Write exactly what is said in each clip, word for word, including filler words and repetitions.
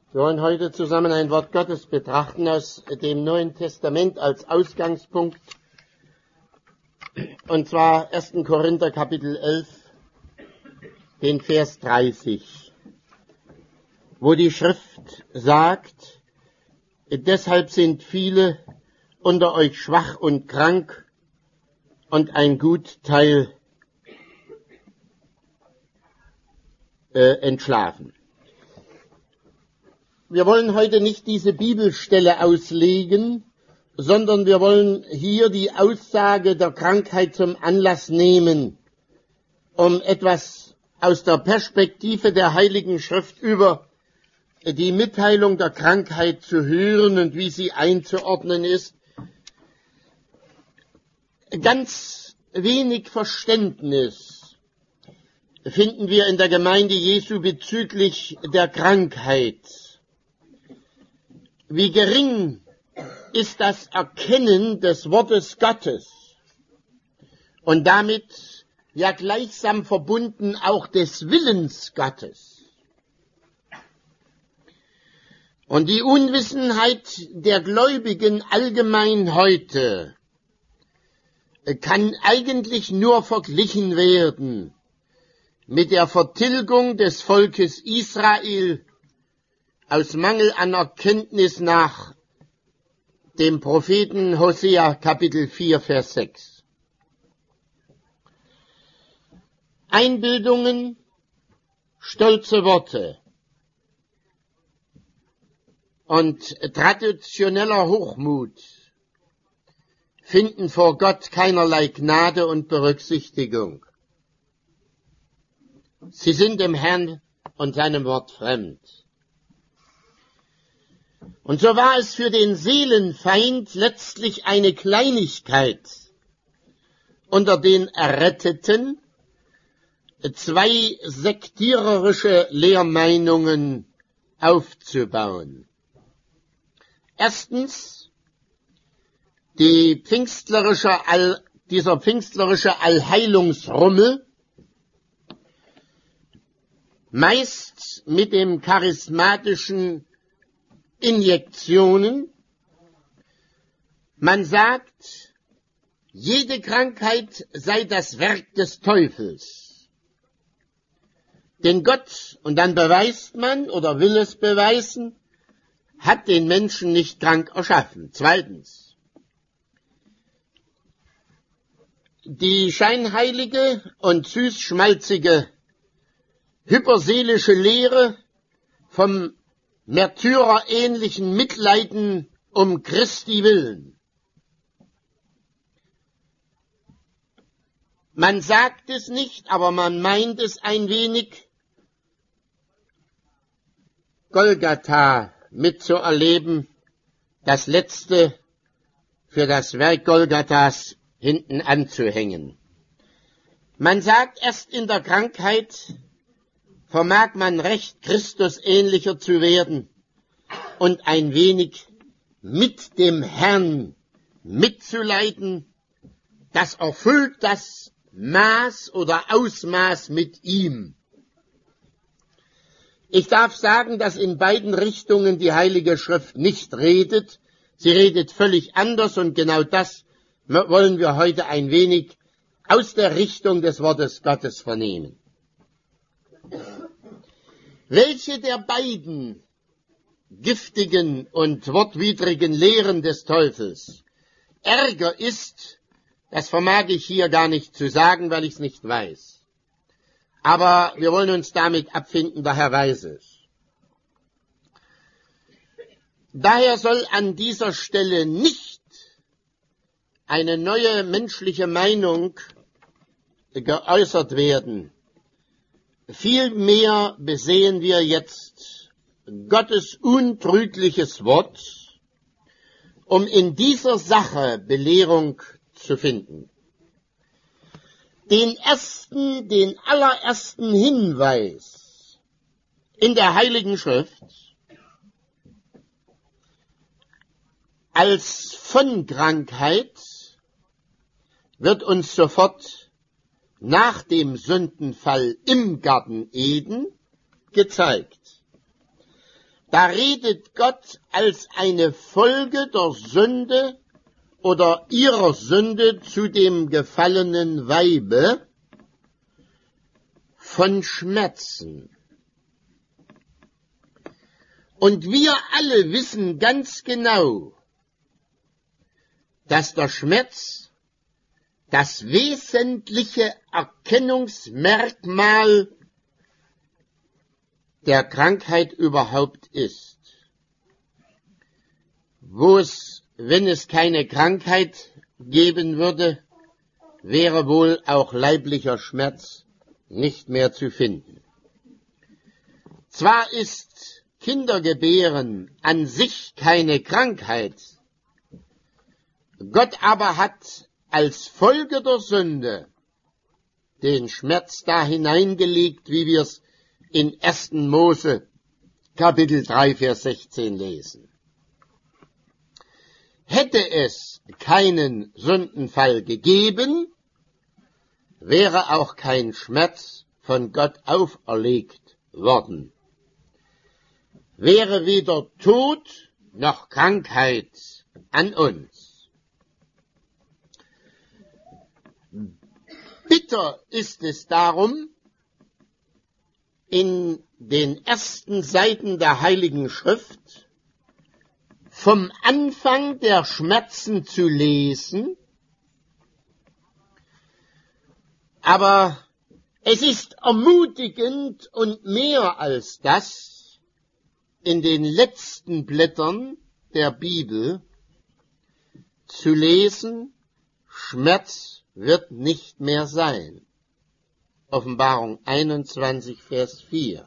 Wir wollen heute zusammen ein Wort Gottes betrachten aus dem Neuen Testament als Ausgangspunkt, und zwar ersten Korinther Kapitel elf, den Vers dreißig, wo die Schrift sagt: Deshalb sind viele unter euch schwach und krank und ein Gutteil äh, entschlafen. Wir wollen heute nicht diese Bibelstelle auslegen, sondern wir wollen hier die Aussage der Krankheit zum Anlass nehmen, um etwas aus der Perspektive der Heiligen Schrift über die Mitteilung der Krankheit zu hören und wie sie einzuordnen ist. Ganz wenig Verständnis finden wir in der Gemeinde Jesu bezüglich der Krankheit. Wie gering ist das Erkennen des Wortes Gottes und damit ja gleichsam verbunden auch des Willens Gottes. Und die Unwissenheit der Gläubigen allgemein heute kann eigentlich nur verglichen werden mit der Vertilgung des Volkes Israel aus Mangel an Erkenntnis nach dem Propheten Hosea Kapitel vier, Vers sechs. Einbildungen, stolze Worte und traditioneller Hochmut finden vor Gott keinerlei Gnade und Berücksichtigung. Sie sind dem Herrn und seinem Wort fremd. Und so war es für den Seelenfeind letztlich eine Kleinigkeit, unter den Erretteten zwei sektiererische Lehrmeinungen aufzubauen. Erstens, die pfingstlerische All, dieser pfingstlerische Allheilungsrummel, meist mit dem charismatischen Injektionen. Man sagt, jede Krankheit sei das Werk des Teufels. Denn Gott, und dann beweist man oder will es beweisen, hat den Menschen nicht krank erschaffen. Zweitens, die scheinheilige und süßschmalzige hyperseelische Lehre vom märtyrerähnlichen Mitleiden um Christi willen. Man sagt es nicht, aber man meint es ein wenig, Golgatha mitzuerleben, das Letzte für das Werk Golgathas hinten anzuhängen. Man sagt, erst in der Krankheit vermag man recht Christus ähnlicher zu werden und ein wenig mit dem Herrn mitzuleiden. Das erfüllt das Maß oder Ausmaß mit ihm. Ich darf sagen, dass in beiden Richtungen die Heilige Schrift nicht redet. Sie redet völlig anders, und genau das wollen wir heute ein wenig aus der Richtung des Wortes Gottes vernehmen. Welche der beiden giftigen und wortwidrigen Lehren des Teufels ärger ist, das vermag ich hier gar nicht zu sagen, weil ich es nicht weiß. Aber wir wollen uns damit abfinden, der Herr weiß es. Daher soll an dieser Stelle nicht eine neue menschliche Meinung geäußert werden. Vielmehr besehen wir jetzt Gottes untrügliches Wort, um in dieser Sache Belehrung zu finden. Den ersten, den allerersten Hinweis in der Heiligen Schrift als von Krankheit wird uns sofort nach dem Sündenfall im Garten Eden gezeigt. Da redet Gott als eine Folge der Sünde oder ihrer Sünde zu dem gefallenen Weibe von Schmerzen. Und wir alle wissen ganz genau, dass der Schmerz das wesentliche Erkennungsmerkmal der Krankheit überhaupt ist. Wo es, wenn es keine Krankheit geben würde, wäre wohl auch leiblicher Schmerz nicht mehr zu finden. Zwar ist Kindergebären an sich keine Krankheit, Gott aber hat als Folge der Sünde den Schmerz da hineingelegt, wie wir es in ersten Mose Kapitel drei, Vers sechzehn lesen. Hätte es keinen Sündenfall gegeben, wäre auch kein Schmerz von Gott auferlegt worden. Wäre weder Tod noch Krankheit an uns. Bitter ist es darum, in den ersten Seiten der Heiligen Schrift vom Anfang der Schmerzen zu lesen, aber es ist ermutigend und mehr als das, in den letzten Blättern der Bibel zu lesen, Schmerz wird nicht mehr sein. Offenbarung einundzwanzig, Vers vier.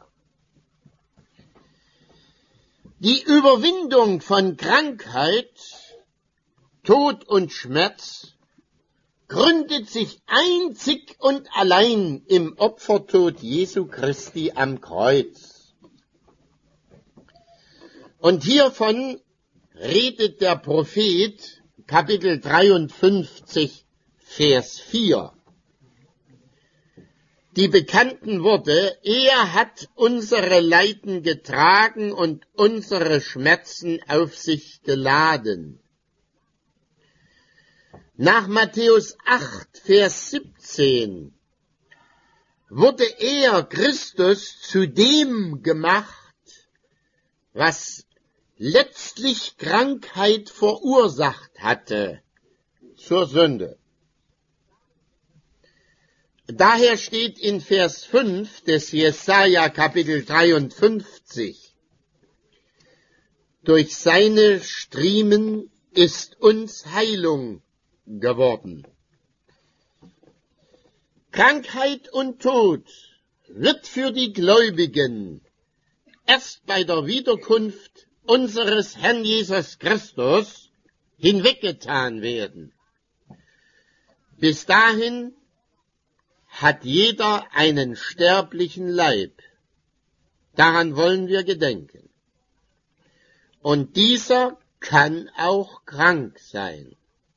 Die Überwindung von Krankheit, Tod und Schmerz gründet sich einzig und allein im Opfertod Jesu Christi am Kreuz. Und hiervon redet der Prophet, Kapitel dreiundfünfzig, Vers vier. Die bekannten Worte, er hat unsere Leiden getragen und unsere Schmerzen auf sich geladen. Nach Matthäus acht, Vers siebzehn wurde er, Christus, zu dem gemacht, was letztlich Krankheit verursacht hatte, zur Sünde. Daher steht in Vers fünf des Jesaja Kapitel dreiundfünfzig, durch seine Striemen ist uns Heilung geworden. Krankheit und Tod wird für die Gläubigen erst bei der Wiederkunft unseres Herrn Jesus Christus hinweggetan werden. Bis dahin hat jeder einen sterblichen Leib. Daran wollen wir gedenken. Und dieser kann auch krank sein.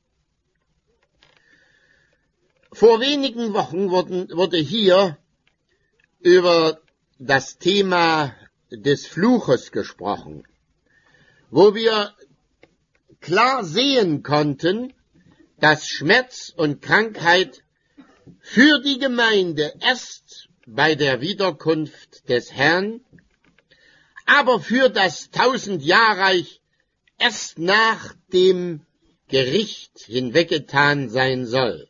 Vor wenigen Wochen wurden, wurde hier über das Thema des Fluches gesprochen, wo wir klar sehen konnten, dass Schmerz und Krankheit für die Gemeinde erst bei der Wiederkunft des Herrn, aber für das Tausendjahrreich erst nach dem Gericht hinweggetan sein soll.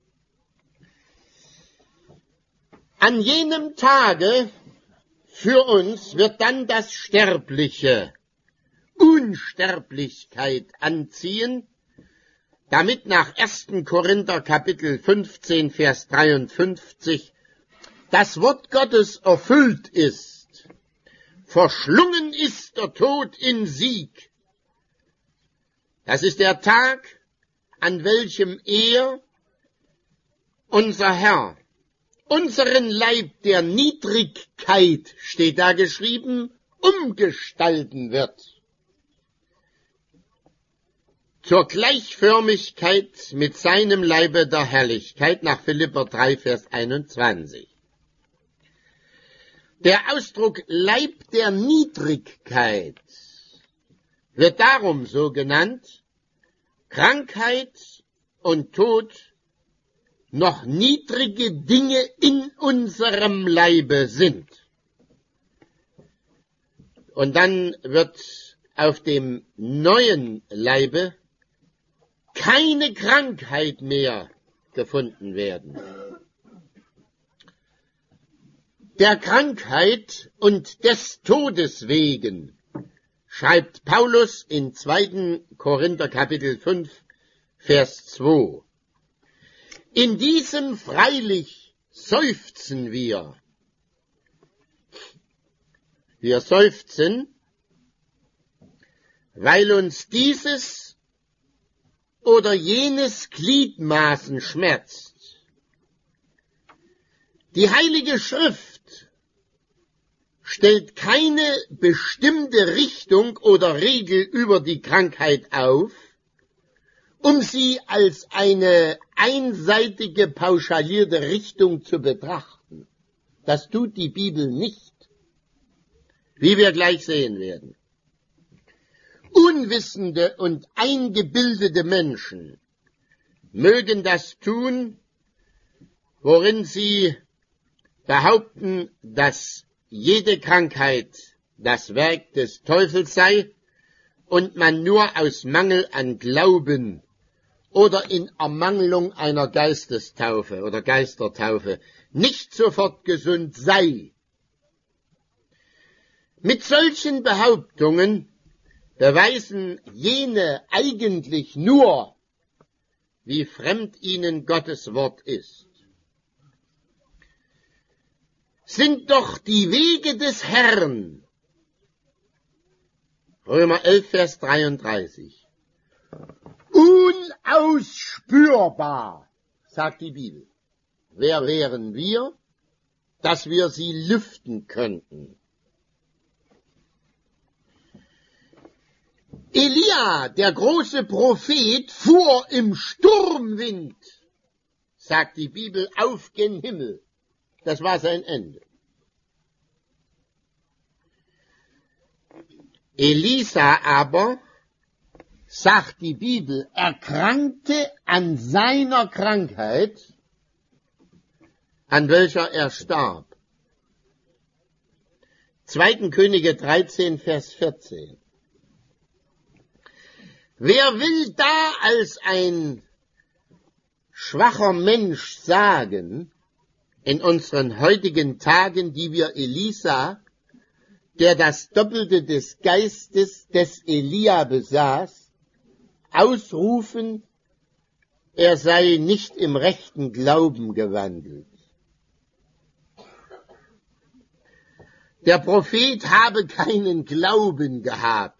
An jenem Tage für uns wird dann das Sterbliche Unsterblichkeit anziehen, damit nach ersten Korinther Kapitel fünfzehn, Vers dreiundfünfzig das Wort Gottes erfüllt ist. Verschlungen ist der Tod in Sieg. Das ist der Tag, an welchem er, unser Herr, unseren Leib der Niedrigkeit, steht da geschrieben, umgestalten wird. Zur Gleichförmigkeit mit seinem Leibe der Herrlichkeit nach Philipper drei, Vers einundzwanzig. Der Ausdruck Leib der Niedrigkeit wird darum so genannt, Krankheit und Tod noch niedrige Dinge in unserem Leibe sind. Und dann wird auf dem neuen Leibe keine Krankheit mehr gefunden werden. Der Krankheit und des Todes wegen schreibt Paulus in zweiten Korinther Kapitel fünf, Vers zwei. In diesem freilich seufzen wir. Wir seufzen, weil uns dieses oder jenes Gliedmaßen schmerzt. Die Heilige Schrift stellt keine bestimmte Richtung oder Regel über die Krankheit auf, um sie als eine einseitige, pauschalierte Richtung zu betrachten. Das tut die Bibel nicht, wie wir gleich sehen werden. Unwissende und eingebildete Menschen mögen das tun, worin sie behaupten, dass jede Krankheit das Werk des Teufels sei und man nur aus Mangel an Glauben oder in Ermangelung einer Geistestaufe oder Geistertaufe nicht sofort gesund sei. Mit solchen Behauptungen beweisen jene eigentlich nur, wie fremd ihnen Gottes Wort ist. Sind doch die Wege des Herrn, Römer elf, Vers dreiunddreißig, unausspürbar, sagt die Bibel. Wer wären wir, dass wir sie lüften könnten? Elia, der große Prophet, fuhr im Sturmwind, sagt die Bibel, auf gen Himmel. Das war sein Ende. Elisa aber, sagt die Bibel, erkrankte an seiner Krankheit, an welcher er starb. zweiten Könige dreizehn, Vers vierzehn. Wer will da als ein schwacher Mensch sagen, in unseren heutigen Tagen, die wir Elisa, der das Doppelte des Geistes des Elia besaß, ausrufen, er sei nicht im rechten Glauben gewandelt. Der Prophet habe keinen Glauben gehabt.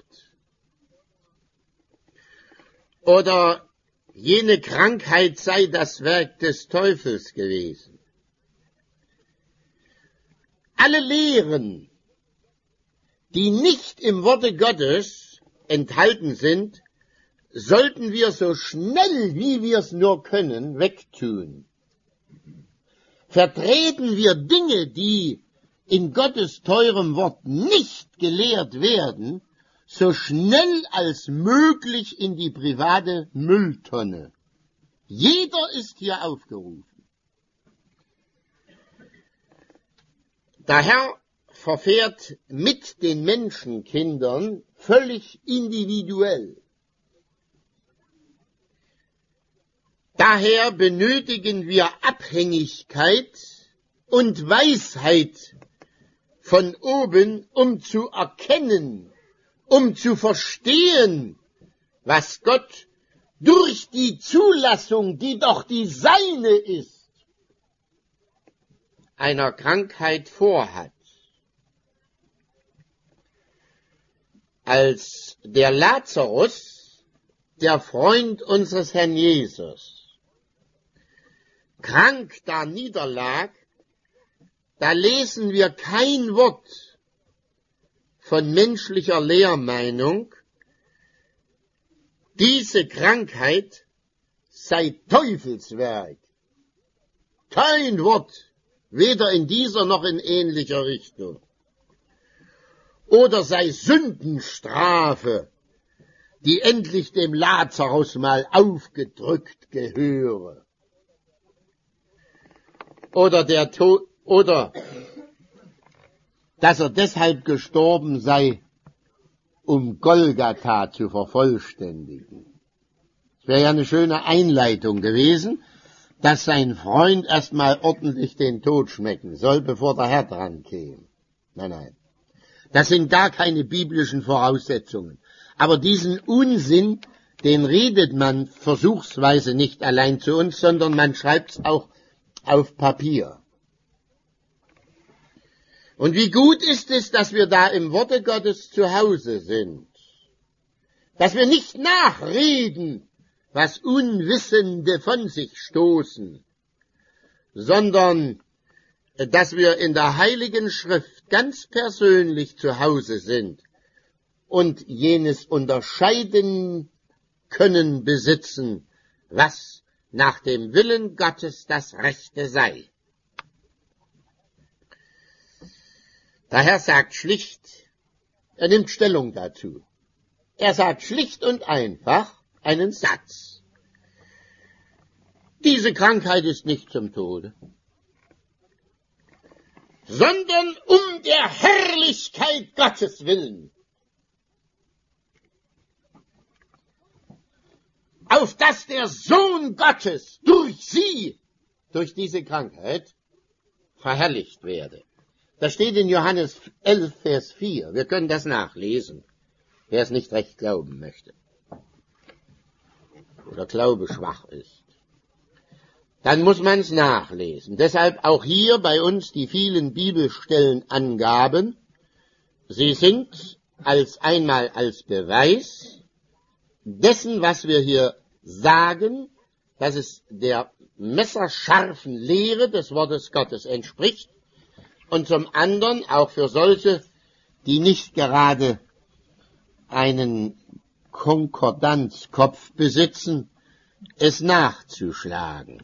Oder jene Krankheit sei das Werk des Teufels gewesen. Alle Lehren, die nicht im Worte Gottes enthalten sind, sollten wir so schnell, wie wir es nur können, wegtun. Vertreten wir Dinge, die in Gottes teurem Wort nicht gelehrt werden, so schnell als möglich in die private Mülltonne. Jeder ist hier aufgerufen. Der Herr verfährt mit den Menschenkindern völlig individuell. Daher benötigen wir Abhängigkeit und Weisheit von oben, um zu erkennen, um zu verstehen, was Gott durch die Zulassung, die doch die seine ist, einer Krankheit vorhat. Als der Lazarus, der Freund unseres Herrn Jesus, krank da niederlag, da lesen wir kein Wort von menschlicher Lehrmeinung, diese Krankheit sei Teufelswerk. Kein Wort weder in dieser noch in ähnlicher Richtung. Oder sei Sündenstrafe, die endlich dem Lazarus mal aufgedrückt gehöre. Oder der Tod, oder dass er deshalb gestorben sei, um Golgatha zu vervollständigen. Es wäre ja eine schöne Einleitung gewesen, dass sein Freund erstmal ordentlich den Tod schmecken soll, bevor der Herr dran käme. Nein, nein. Das sind gar keine biblischen Voraussetzungen. Aber diesen Unsinn, den redet man versuchsweise nicht allein zu uns, sondern man schreibt es auch auf Papier. Und wie gut ist es, dass wir da im Worte Gottes zu Hause sind. Dass wir nicht nachreden, was Unwissende von sich stoßen, sondern dass wir in der Heiligen Schrift ganz persönlich zu Hause sind und jenes unterscheiden können besitzen, was nach dem Willen Gottes das Rechte sei. Der Herr sagt schlicht, er nimmt Stellung dazu. Er sagt schlicht und einfach einen Satz. Diese Krankheit ist nicht zum Tode, sondern um der Herrlichkeit Gottes willen, auf dass der Sohn Gottes durch sie, durch diese Krankheit, verherrlicht werde. Das steht in Johannes elf, Vers vier. Wir können das nachlesen, wer es nicht recht glauben möchte oder Glaube schwach ist. Dann muss man es nachlesen. Deshalb auch hier bei uns die vielen Bibelstellenangaben. Sie sind als einmal als Beweis dessen, was wir hier sagen, dass es der messerscharfen Lehre des Wortes Gottes entspricht und zum anderen auch für solche, die nicht gerade einen Konkordanzkopf besitzen, es nachzuschlagen.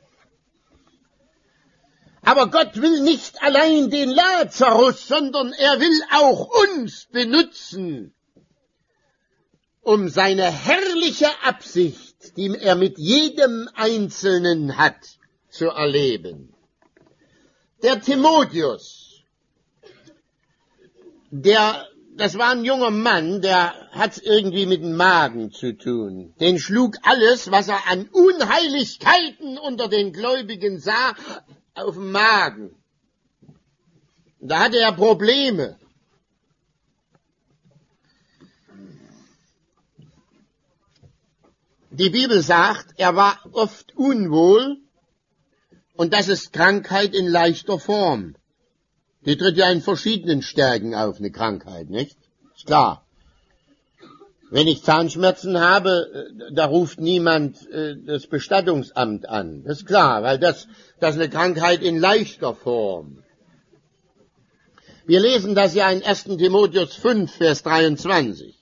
Aber Gott will nicht allein den Lazarus, sondern er will auch uns benutzen, um seine herrliche Absicht, die er mit jedem Einzelnen hat, zu erleben. Der Timotheus, der, das war ein junger Mann, der hat's irgendwie mit dem Magen zu tun. Den schlug alles, was er an Unheiligkeiten unter den Gläubigen sah, auf den Magen. Da hatte er Probleme. Die Bibel sagt, er war oft unwohl und das ist Krankheit in leichter Form. Die tritt ja in verschiedenen Stärken auf, eine Krankheit, nicht? Ist klar. Wenn ich Zahnschmerzen habe, da ruft niemand äh, das Bestattungsamt an. Das ist klar, weil das, das ist eine Krankheit in leichter Form. Wir lesen das ja in ersten Timotheus fünf, Vers dreiundzwanzig.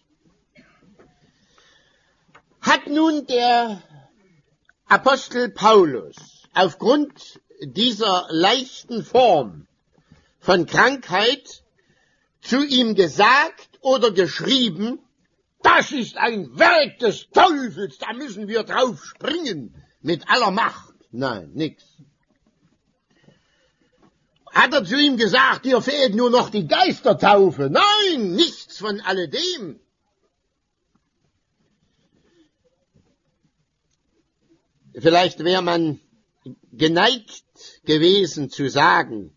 Hat nun der Apostel Paulus aufgrund dieser leichten Form von Krankheit zu ihm gesagt oder geschrieben, das ist ein Werk des Teufels, da müssen wir drauf springen, mit aller Macht? Nein, nix. Hat er zu ihm gesagt, dir fehlt nur noch die Geistertaufe? Nein, nichts von alledem. Vielleicht wäre man geneigt gewesen zu sagen,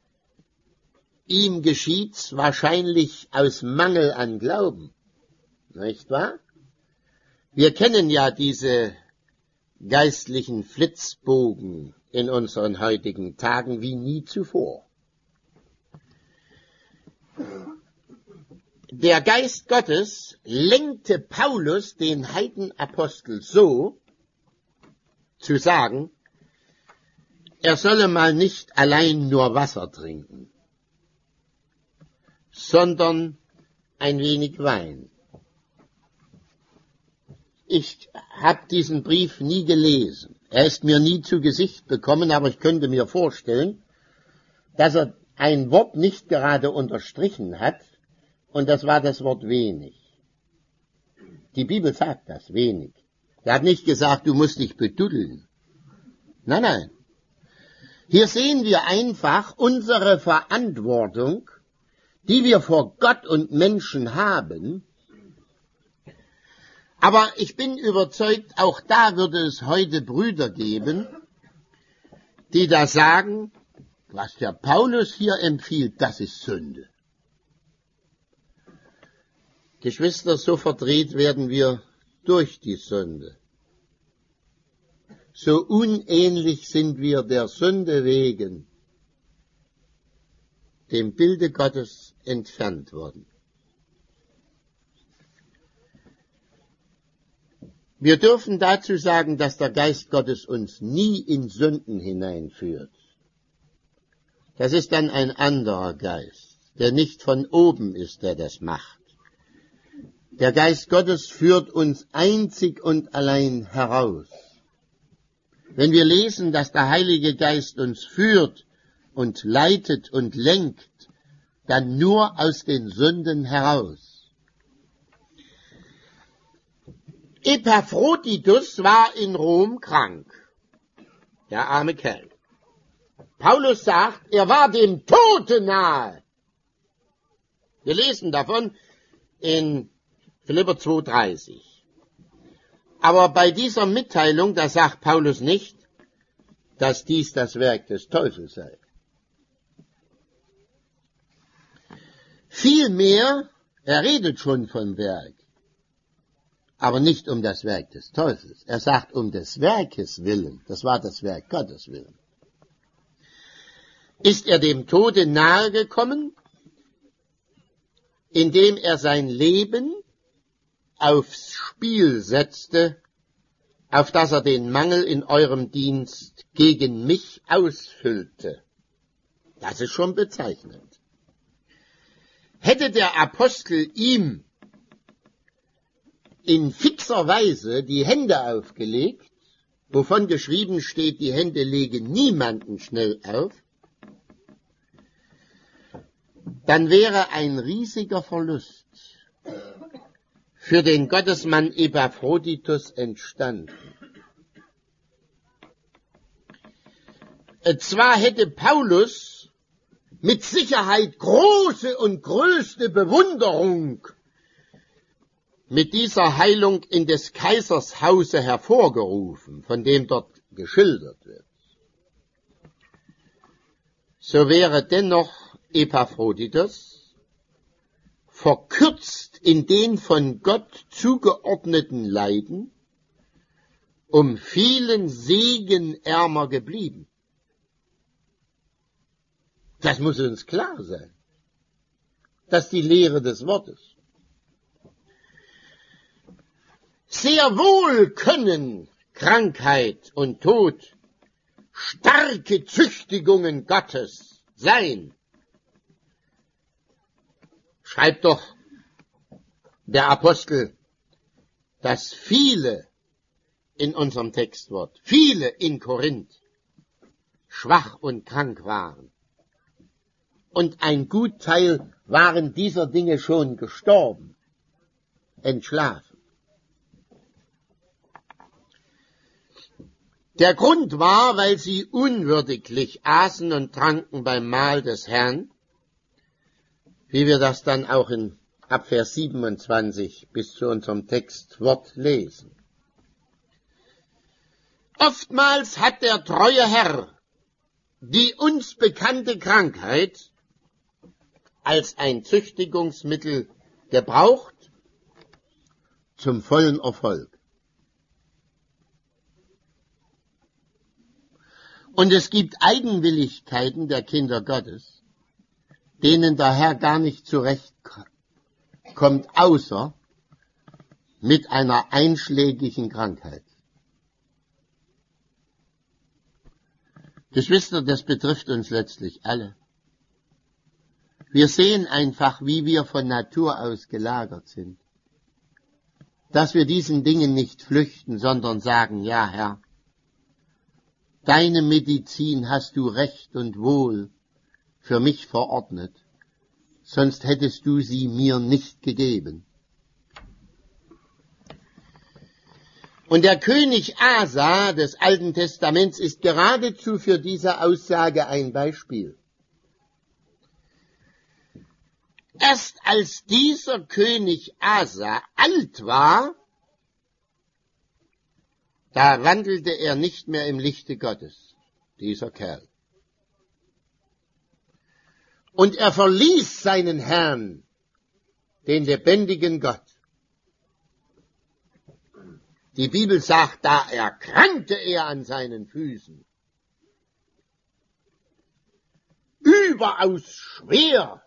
ihm geschieht's wahrscheinlich aus Mangel an Glauben. Nicht wahr? Wir kennen ja diese geistlichen Flitzbogen in unseren heutigen Tagen wie nie zuvor. Der Geist Gottes lenkte Paulus, den Heidenapostel, so, zu sagen, er solle mal nicht allein nur Wasser trinken, sondern ein wenig Wein. Ich habe diesen Brief nie gelesen. Er ist mir nie zu Gesicht bekommen, aber ich könnte mir vorstellen, dass er ein Wort nicht gerade unterstrichen hat, und das war das Wort wenig. Die Bibel sagt das, wenig. Er hat nicht gesagt, du musst dich beduddeln. Nein, nein. Hier sehen wir einfach unsere Verantwortung, die wir vor Gott und Menschen haben. Aber ich bin überzeugt, auch da würde es heute Brüder geben, die da sagen, was der Paulus hier empfiehlt, das ist Sünde. Geschwister, so verdreht werden wir durch die Sünde. So unähnlich sind wir der Sünde wegen dem Bilde Gottes entfernt worden. Wir dürfen dazu sagen, dass der Geist Gottes uns nie in Sünden hineinführt. Das ist dann ein anderer Geist, der nicht von oben ist, der das macht. Der Geist Gottes führt uns einzig und allein heraus. Wenn wir lesen, dass der Heilige Geist uns führt und leitet und lenkt, dann nur aus den Sünden heraus. Epaphroditus war in Rom krank, der arme Kerl. Paulus sagt, er war dem Tode nahe. Wir lesen davon in Philipper zwei dreißig. Aber bei dieser Mitteilung, da sagt Paulus nicht, dass dies das Werk des Teufels sei. Vielmehr, er redet schon vom Werk, aber nicht um das Werk des Teufels. Er sagt um des Werkes willen, das war das Werk Gottes willen. Ist er dem Tode nahe gekommen, indem er sein Leben aufs Spiel setzte, auf dass er den Mangel in eurem Dienst gegen mich ausfüllte. Das ist schon bezeichnend. Hätte der Apostel ihm in fixer Weise die Hände aufgelegt, wovon geschrieben steht, die Hände legen niemanden schnell auf, dann wäre ein riesiger Verlust für den Gottesmann Epaphroditus entstanden. Zwar hätte Paulus mit Sicherheit große und größte Bewunderung mit dieser Heilung in des Kaisers Hause hervorgerufen, von dem dort geschildert wird. So wäre dennoch Epaphroditus verkürzt in den von Gott zugeordneten Leiden um vielen Segen ärmer geblieben. Das muss uns klar sein. Das ist die Lehre des Wortes. Sehr wohl können Krankheit und Tod starke Züchtigungen Gottes sein. Schreibt doch der Apostel, dass viele in unserem Textwort, viele in Korinth schwach und krank waren. Und ein Gutteil waren dieser Dinge schon gestorben, entschlafen. Der Grund war, weil sie unwürdiglich aßen und tranken beim Mahl des Herrn, wie wir das dann auch in ab Vers siebenundzwanzig bis zu unserem Textwort lesen. Oftmals hat der treue Herr die uns bekannte Krankheit als ein Züchtigungsmittel gebraucht zum vollen Erfolg. Und es gibt Eigenwilligkeiten der Kinder Gottes, denen der Herr gar nicht zurechtkommt, außer mit einer einschlägigen Krankheit. Geschwister, das betrifft uns letztlich alle. Wir sehen einfach, wie wir von Natur aus gelagert sind. Dass wir diesen Dingen nicht flüchten, sondern sagen, ja Herr, deine Medizin hast du recht und wohl für mich verordnet, sonst hättest du sie mir nicht gegeben. Und der König Asa des Alten Testaments ist geradezu für diese Aussage ein Beispiel. Erst als dieser König Asa alt war, da wandelte er nicht mehr im Lichte Gottes, dieser Kerl. Und er verließ seinen Herrn, den lebendigen Gott. Die Bibel sagt, da erkrankte er an seinen Füßen. Überaus schwer.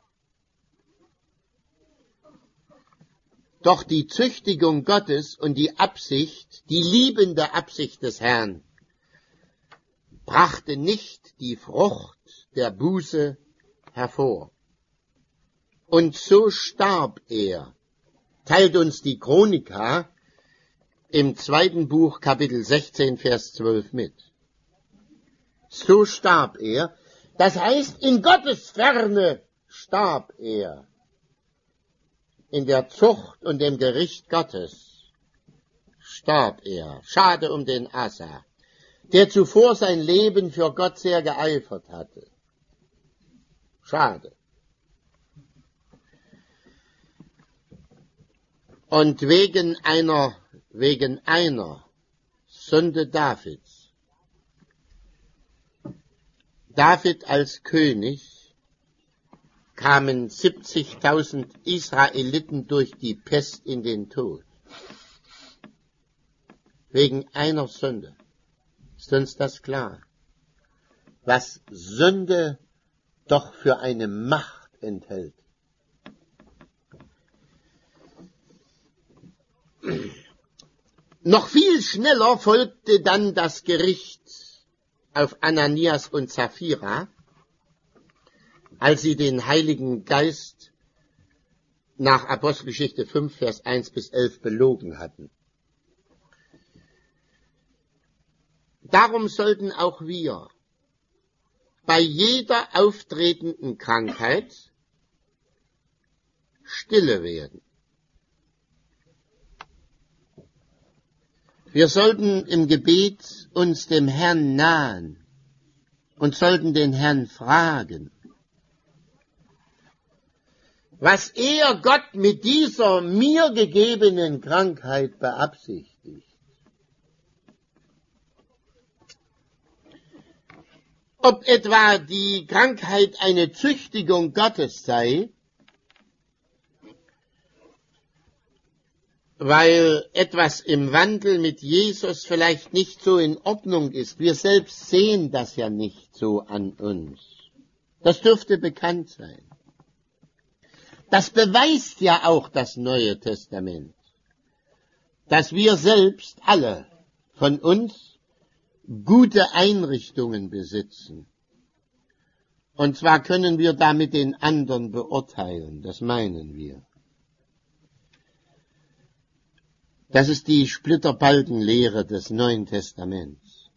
Doch die Züchtigung Gottes und die Absicht, die liebende Absicht des Herrn, brachte nicht die Frucht der Buße hervor. Und so starb er, teilt uns die Chronika im zweiten Buch, Kapitel sechzehn, Vers zwölf mit. So starb er, das heißt, in Gottes Ferne starb er. In der Zucht und dem Gericht Gottes starb er. Schade um den Asa, der zuvor sein Leben für Gott sehr geeifert hatte. Schade. Und wegen einer, wegen einer Sünde Davids, David als König, kamen siebzigtausend Israeliten durch die Pest in den Tod. Wegen einer Sünde. Ist uns das klar? Was Sünde doch für eine Macht enthält. Noch viel schneller folgte dann das Gericht auf Ananias und Sapphira, als sie den Heiligen Geist nach Apostelgeschichte fünf, Vers eins bis elf belogen hatten. Darum sollten auch wir bei jeder auftretenden Krankheit stille werden. Wir sollten im Gebet uns dem Herrn nahen und sollten den Herrn fragen, was er Gott mit dieser mir gegebenen Krankheit beabsichtigt. Ob etwa die Krankheit eine Züchtigung Gottes sei, weil etwas im Wandel mit Jesus vielleicht nicht so in Ordnung ist. Wir selbst sehen das ja nicht so an uns. Das dürfte bekannt sein. Das beweist ja auch das Neue Testament, dass wir selbst alle von uns gute Einrichtungen besitzen. Und zwar können wir damit den anderen beurteilen, das meinen wir. Das ist die Splitterbalkenlehre des Neuen Testaments.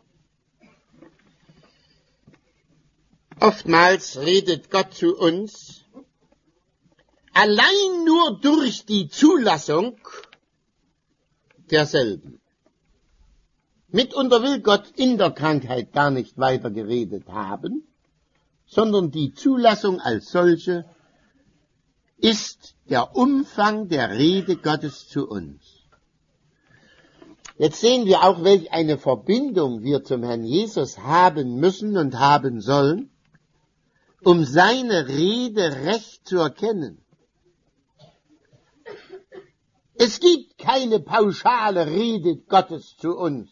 Oftmals redet Gott zu uns allein nur durch die Zulassung derselben. Mitunter will Gott in der Krankheit gar nicht weiter geredet haben, sondern die Zulassung als solche ist der Umfang der Rede Gottes zu uns. Jetzt sehen wir auch, welch eine Verbindung wir zum Herrn Jesus haben müssen und haben sollen, um seine Rede recht zu erkennen. Es gibt keine pauschale Rede Gottes zu uns.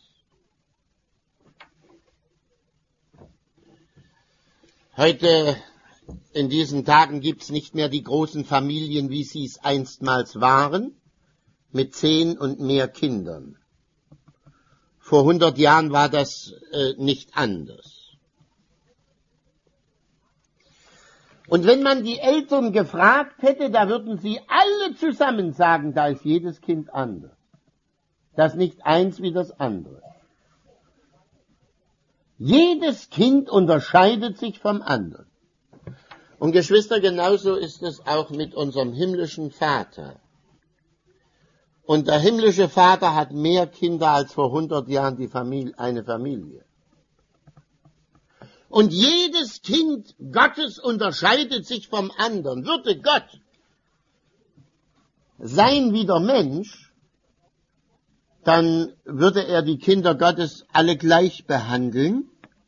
Heute, in diesen Tagen, gibt's nicht mehr die großen Familien, wie sie es einstmals waren, mit zehn und mehr Kindern. Vor hundert Jahren war das äh, nicht anders. Und wenn man die Eltern gefragt hätte, da würden sie alle zusammen sagen, da ist jedes Kind anders. Das nicht eins wie das andere. Jedes Kind unterscheidet sich vom anderen. Und Geschwister, genauso ist es auch mit unserem himmlischen Vater. Und der himmlische Vater hat mehr Kinder als vor hundert Jahren die Familie, eine Familie. Und jedes Kind Gottes unterscheidet sich vom anderen. Würde Gott sein wie der Mensch, dann würde er die Kinder Gottes alle gleich behandeln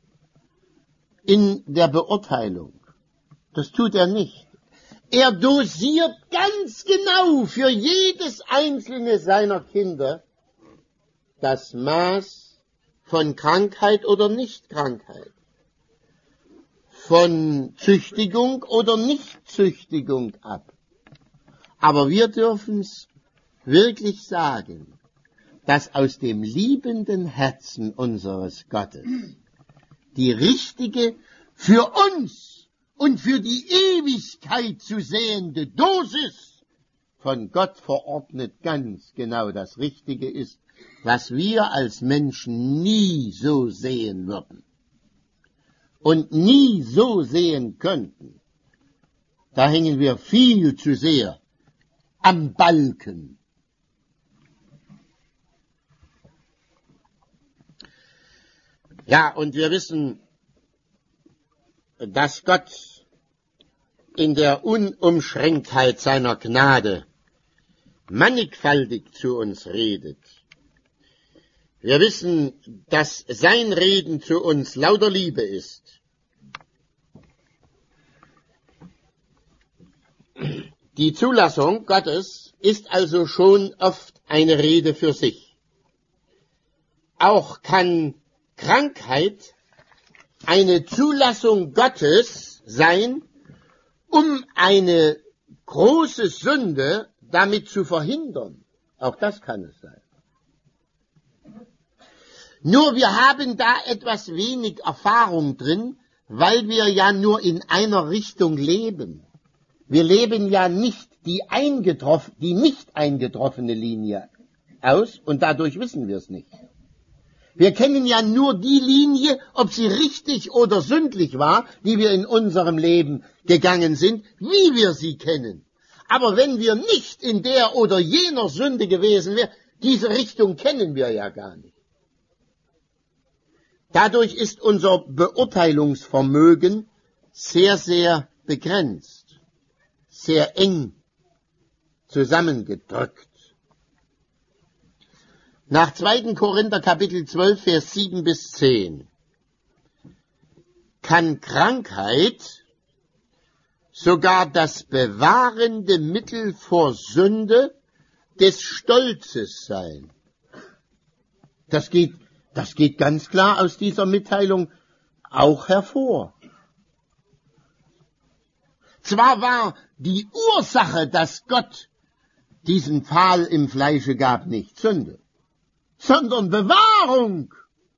in der Beurteilung. Das tut er nicht. Er dosiert ganz genau für jedes einzelne seiner Kinder das Maß von Krankheit oder Nichtkrankheit, von Züchtigung oder Nichtzüchtigung ab. Aber wir dürfen es wirklich sagen, dass aus dem liebenden Herzen unseres Gottes die richtige, für uns und für die Ewigkeit zu sehende Dosis von Gott verordnet ganz genau das Richtige ist, was wir als Menschen nie so sehen würden und nie so sehen könnten. Da hängen wir viel zu sehr am Balken. Ja, und wir wissen, dass Gott in der Unumschränktheit seiner Gnade mannigfaltig zu uns redet. Wir wissen, dass sein Reden zu uns lauter Liebe ist. Die Zulassung Gottes ist also schon oft eine Rede für sich. Auch kann Krankheit eine Zulassung Gottes sein, um eine große Sünde damit zu verhindern. Auch das kann es sein. Nur wir haben da etwas wenig Erfahrung drin, weil wir ja nur in einer Richtung leben. Wir leben ja nicht die, eingetroff- die nicht eingetroffene Linie aus und dadurch wissen wir es nicht. Wir kennen ja nur die Linie, ob sie richtig oder sündlich war, die wir in unserem Leben gegangen sind, wie wir sie kennen. Aber wenn wir nicht in der oder jener Sünde gewesen wären, diese Richtung kennen wir ja gar nicht. Dadurch ist unser Beurteilungsvermögen sehr, sehr begrenzt, sehr eng zusammengedrückt. Nach zweiten Korinther Kapitel zwölf, Vers sieben bis zehn kann Krankheit sogar das bewahrende Mittel vor Sünde des Stolzes sein. Das geht, das geht ganz klar aus dieser Mitteilung auch hervor. Zwar war die Ursache, dass Gott diesen Pfahl im Fleische gab, nicht Sünde, sondern Bewahrung.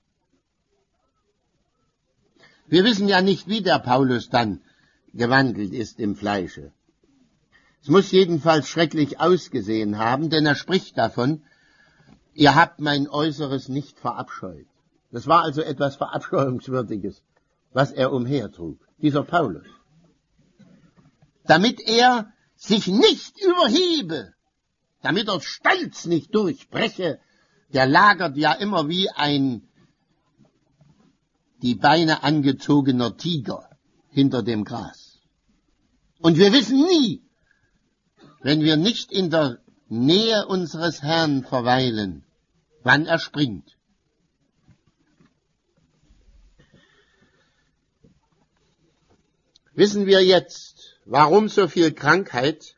Wir wissen ja nicht, wie der Paulus dann gewandelt ist im Fleische. Es muss jedenfalls schrecklich ausgesehen haben, denn er spricht davon, ihr habt mein Äußeres nicht verabscheut. Das war also etwas Verabscheuungswürdiges, was er umhertrug, dieser Paulus. Damit er sich nicht überhebe, damit er Stolz nicht durchbreche, der lagert ja immer wie ein die Beine angezogener Tiger hinter dem Gras. Und wir wissen nie, wenn wir nicht in der Nähe unseres Herrn verweilen, wann er springt. Wissen wir jetzt, warum so viel Krankheit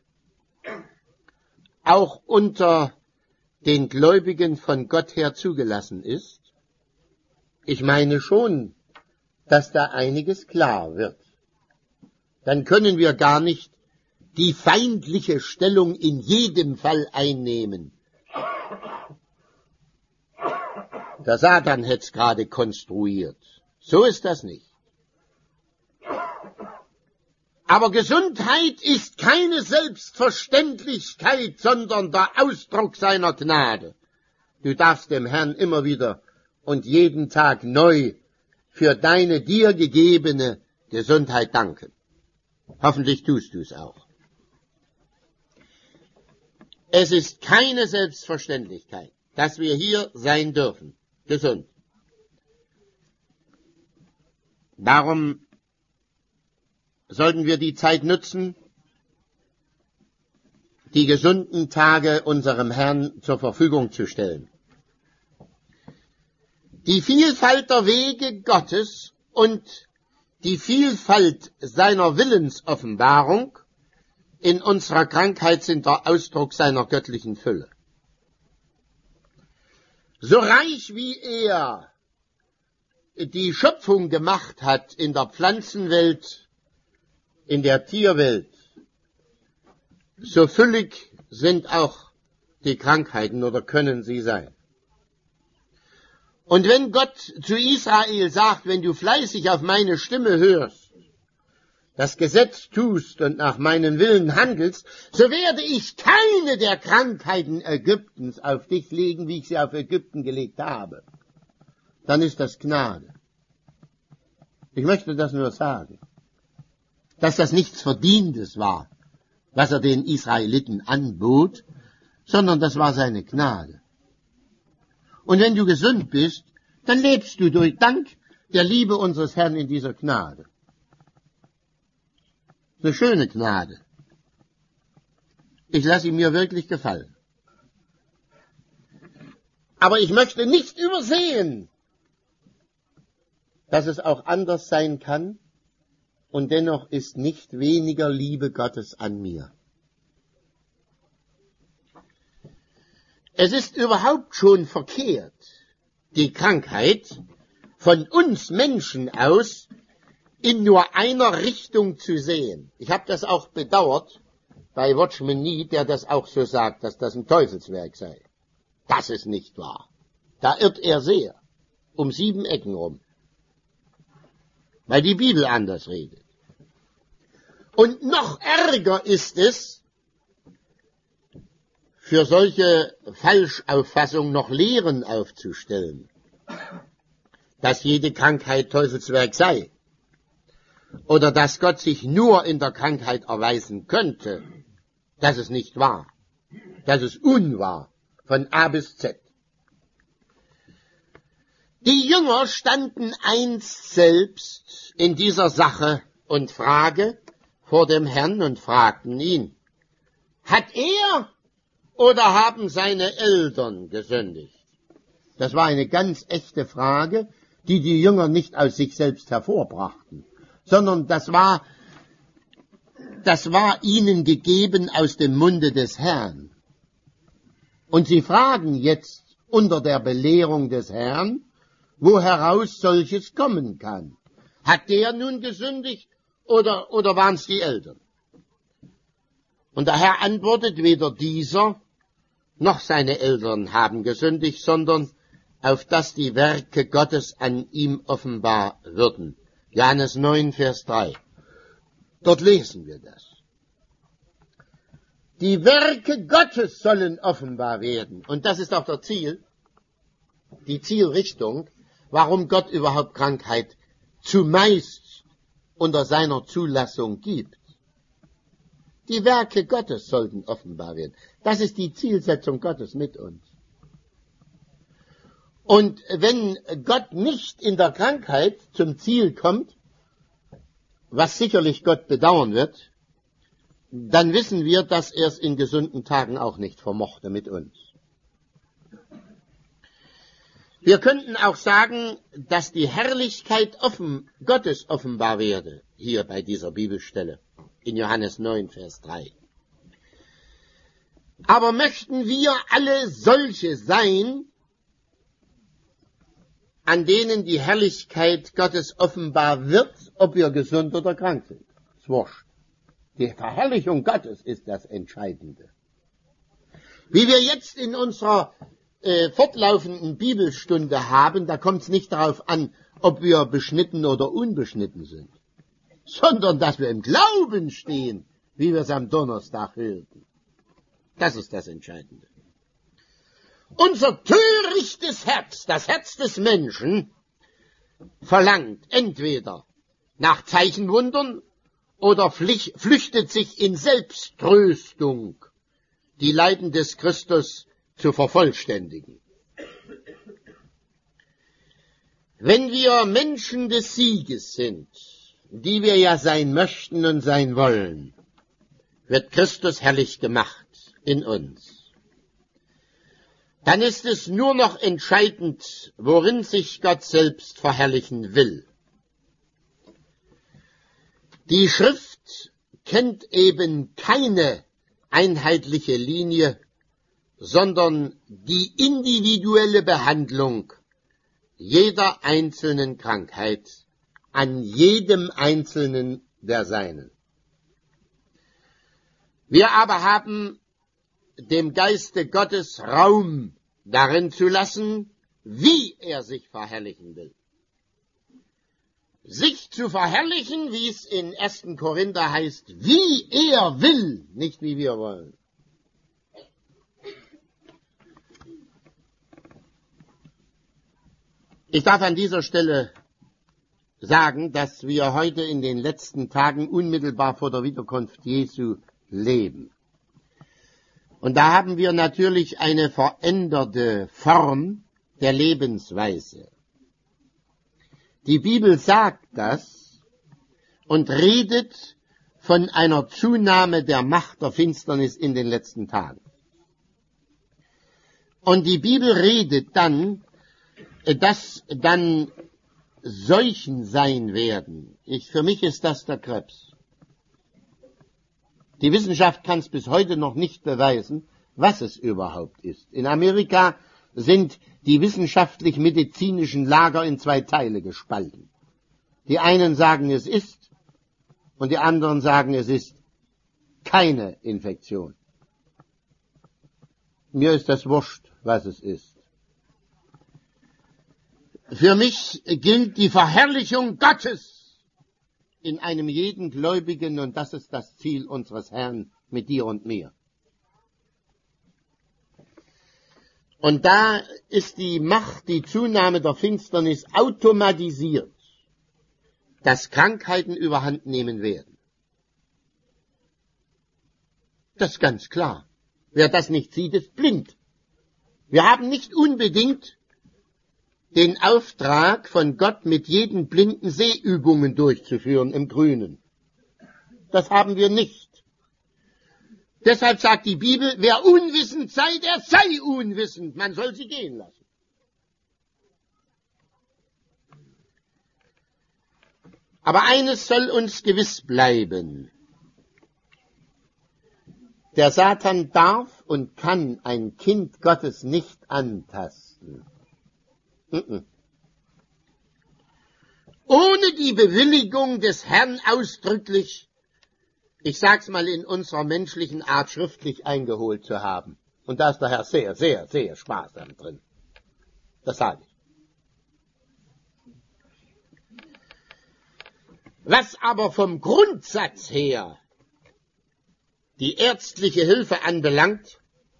auch unter den Gläubigen von Gott her zugelassen ist? Ich meine schon, dass da einiges klar wird. Dann können wir gar nicht die feindliche Stellung in jedem Fall einnehmen. Der Satan hätte es gerade konstruiert. So ist das nicht. Aber Gesundheit ist keine Selbstverständlichkeit, sondern der Ausdruck seiner Gnade. Du darfst dem Herrn immer wieder und jeden Tag neu für deine dir gegebene Gesundheit danken. Hoffentlich tust du es auch. Es ist keine Selbstverständlichkeit, dass wir hier sein dürfen, gesund. Darum sollten wir die Zeit nutzen, die gesunden Tage unserem Herrn zur Verfügung zu stellen. Die Vielfalt der Wege Gottes und die Vielfalt seiner Willensoffenbarung in unserer Krankheit sind der Ausdruck seiner göttlichen Fülle. So reich wie er die Schöpfung gemacht hat in der Pflanzenwelt, in der Tierwelt, so füllig sind auch die Krankheiten oder können sie sein. Und wenn Gott zu Israel sagt, wenn du fleißig auf meine Stimme hörst, das Gesetz tust und nach meinem Willen handelst, so werde ich keine der Krankheiten Ägyptens auf dich legen, wie ich sie auf Ägypten gelegt habe. Dann ist das Gnade. Ich möchte das nur sagen, dass das nichts Verdientes war, was er den Israeliten anbot, sondern das war seine Gnade. Und wenn du gesund bist, dann lebst du durch Dank der Liebe unseres Herrn in dieser Gnade. Eine schöne Gnade. Ich lasse sie mir wirklich gefallen. Aber ich möchte nicht übersehen, dass es auch anders sein kann, und dennoch ist nicht weniger Liebe Gottes an mir. Es ist überhaupt schon verkehrt, die Krankheit von uns Menschen aus in nur einer Richtung zu sehen. Ich habe das auch bedauert bei Watchman Nee, der das auch so sagt, dass das ein Teufelswerk sei. Das ist nicht wahr. Da irrt er sehr, um sieben Ecken rum, weil die Bibel anders redet. Und noch ärger ist es, für solche Falschauffassungen noch Lehren aufzustellen, dass jede Krankheit Teufelswerk sei oder dass Gott sich nur in der Krankheit erweisen könnte. Das ist nicht wahr. Das ist unwahr, von A bis Z. Die Jünger standen einst selbst in dieser Sache und Frage vor dem Herrn und fragten ihn, hat er oder haben seine Eltern gesündigt? Das war eine ganz echte Frage, die die Jünger nicht aus sich selbst hervorbrachten, sondern das war, das war ihnen gegeben aus dem Munde des Herrn. Und sie fragen jetzt unter der Belehrung des Herrn, wo heraus solches kommen kann. Hat der nun gesündigt oder, oder waren es die Eltern? Und der Herr antwortet, weder dieser noch seine Eltern haben gesündigt, sondern auf dass die Werke Gottes an ihm offenbar würden. Johannes neun, Vers drei. Dort lesen wir das. Die Werke Gottes sollen offenbar werden. Und das ist auch der Ziel, die Zielrichtung, warum Gott überhaupt Krankheit zumeist unter seiner Zulassung gibt. Die Werke Gottes sollten offenbar werden. Das ist die Zielsetzung Gottes mit uns. Und wenn Gott nicht in der Krankheit zum Ziel kommt, was sicherlich Gott bedauern wird, dann wissen wir, dass er es in gesunden Tagen auch nicht vermochte mit uns. Wir könnten auch sagen, dass die Herrlichkeit offen, Gottes offenbar werde, hier bei dieser Bibelstelle, in Johannes neun, Vers drei. Aber möchten wir alle solche sein, an denen die Herrlichkeit Gottes offenbar wird, ob wir gesund oder krank sind? Das ist wurscht. Die Verherrlichung Gottes ist das Entscheidende. Wie wir jetzt in unserer äh, fortlaufenden Bibelstunde haben, da kommt es nicht darauf an, ob wir beschnitten oder unbeschnitten sind, sondern dass wir im Glauben stehen, wie wir es am Donnerstag hörten. Das ist das Entscheidende. Unser törichtes Herz, das Herz des Menschen, verlangt entweder nach Zeichenwundern oder flüchtet sich in Selbsttröstung, die Leiden des Christus zu vervollständigen. Wenn wir Menschen des Sieges sind, die wir ja sein möchten und sein wollen, wird Christus herrlich gemacht in uns. Dann ist es nur noch entscheidend, worin sich Gott selbst verherrlichen will. Die Schrift kennt eben keine einheitliche Linie, sondern die individuelle Behandlung jeder einzelnen Krankheit an jedem einzelnen der Seinen. Wir aber haben dem Geiste Gottes Raum darin zu lassen, wie er sich verherrlichen will. Sich zu verherrlichen, wie es in ersten Korinther heißt, wie er will, nicht wie wir wollen. Ich darf an dieser Stelle sagen, dass wir heute in den letzten Tagen unmittelbar vor der Wiederkunft Jesu leben. Und da haben wir natürlich eine veränderte Form der Lebensweise. Die Bibel sagt das und redet von einer Zunahme der Macht der Finsternis in den letzten Tagen. Und die Bibel redet dann, dass dann Seuchen sein werden. Ich, für mich ist das der Krebs. Die Wissenschaft kann es bis heute noch nicht beweisen, was es überhaupt ist. In Amerika sind die wissenschaftlich-medizinischen Lager in zwei Teile gespalten. Die einen sagen, es ist, und die anderen sagen, es ist keine Infektion. Mir ist das wurscht, was es ist. Für mich gilt die Verherrlichung Gottes in einem jeden Gläubigen, und das ist das Ziel unseres Herrn mit dir und mir. Und da ist die Macht, die Zunahme der Finsternis automatisiert, dass Krankheiten überhand nehmen werden. Das ist ganz klar. Wer das nicht sieht, ist blind. Wir haben nicht unbedingt den Auftrag von Gott, mit jedem Blinden Sehübungen durchzuführen im Grünen. Das haben wir nicht. Deshalb sagt die Bibel, wer unwissend sei, der sei unwissend. Man soll sie gehen lassen. Aber eines soll uns gewiss bleiben. Der Satan darf und kann ein Kind Gottes nicht antasten. Ohne die Bewilligung des Herrn ausdrücklich, ich sag's mal in unserer menschlichen Art schriftlich eingeholt zu haben. Und da ist der Herr sehr, sehr, sehr sparsam drin. Das sage ich. Was aber vom Grundsatz her die ärztliche Hilfe anbelangt,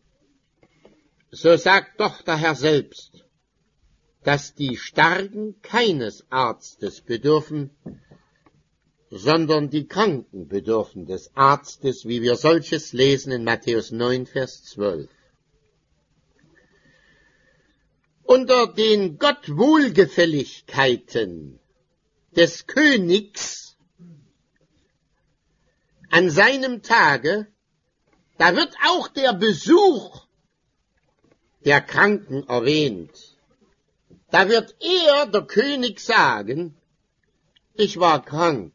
so sagt doch der Herr selbst, dass die Starken keines Arztes bedürfen, sondern die Kranken bedürfen des Arztes, wie wir solches lesen in Matthäus neun, Vers zwölf. Unter den Gottwohlgefälligkeiten des Königs an seinem Tage, da wird auch der Besuch der Kranken erwähnt. Da wird er, der König, sagen, ich war krank.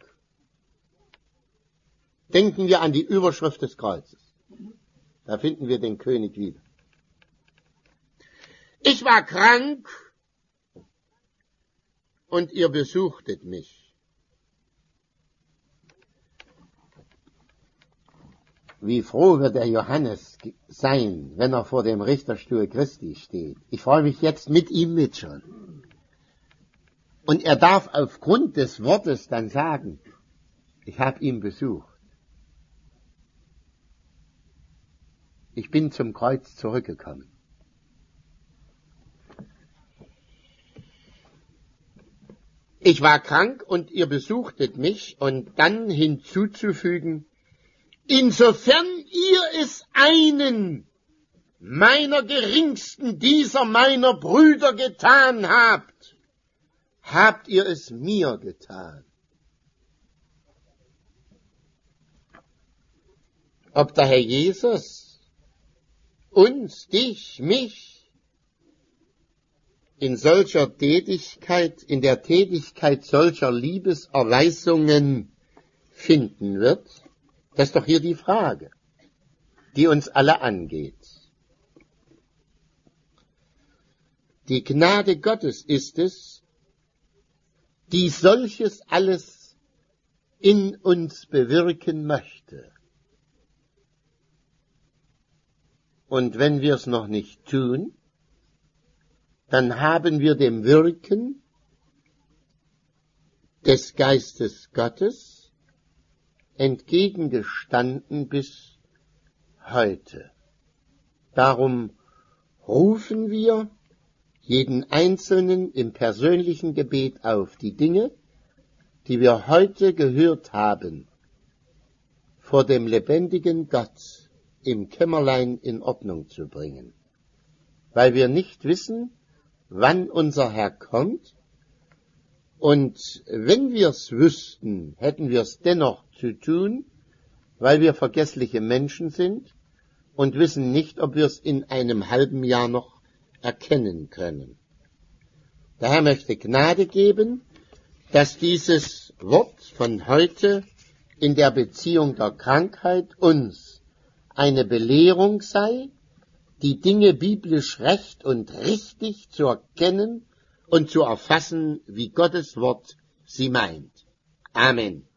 Denken wir an die Überschrift des Kreuzes. Da finden wir den König wieder. Ich war krank und ihr besuchtet mich. Wie froh wird der Johannes sein, wenn er vor dem Richterstuhl Christi steht. Ich freue mich jetzt mit ihm mit schon. Und er darf aufgrund des Wortes dann sagen, ich habe ihn besucht. Ich bin zum Kreuz zurückgekommen. ich war krank und ihr besuchtet mich, und dann hinzuzufügen, insofern ihr es einen meiner geringsten dieser meiner Brüder getan habt, habt ihr es mir getan. Ob der Herr Jesus uns, dich, mich in solcher Tätigkeit, in der Tätigkeit solcher Liebeserweisungen finden wird, das ist doch hier die Frage, die uns alle angeht. Die Gnade Gottes ist es, die solches alles in uns bewirken möchte. Und wenn wir es noch nicht tun, dann haben wir dem Wirken des Geistes Gottes entgegengestanden bis heute. Darum rufen wir jeden Einzelnen im persönlichen Gebet auf, die Dinge, die wir heute gehört haben, vor dem lebendigen Gott im Kämmerlein in Ordnung zu bringen, weil wir nicht wissen, wann unser Herr kommt, und wenn wir es wüssten, hätten wir es dennoch zu tun, weil wir vergessliche Menschen sind und wissen nicht, ob wir es in einem halben Jahr noch erkennen können. Der Herr möchte Gnade geben, dass dieses Wort von heute in der Beziehung der Krankheit uns eine Belehrung sei, die Dinge biblisch recht und richtig zu erkennen und zu erfassen, wie Gottes Wort sie meint. Amen.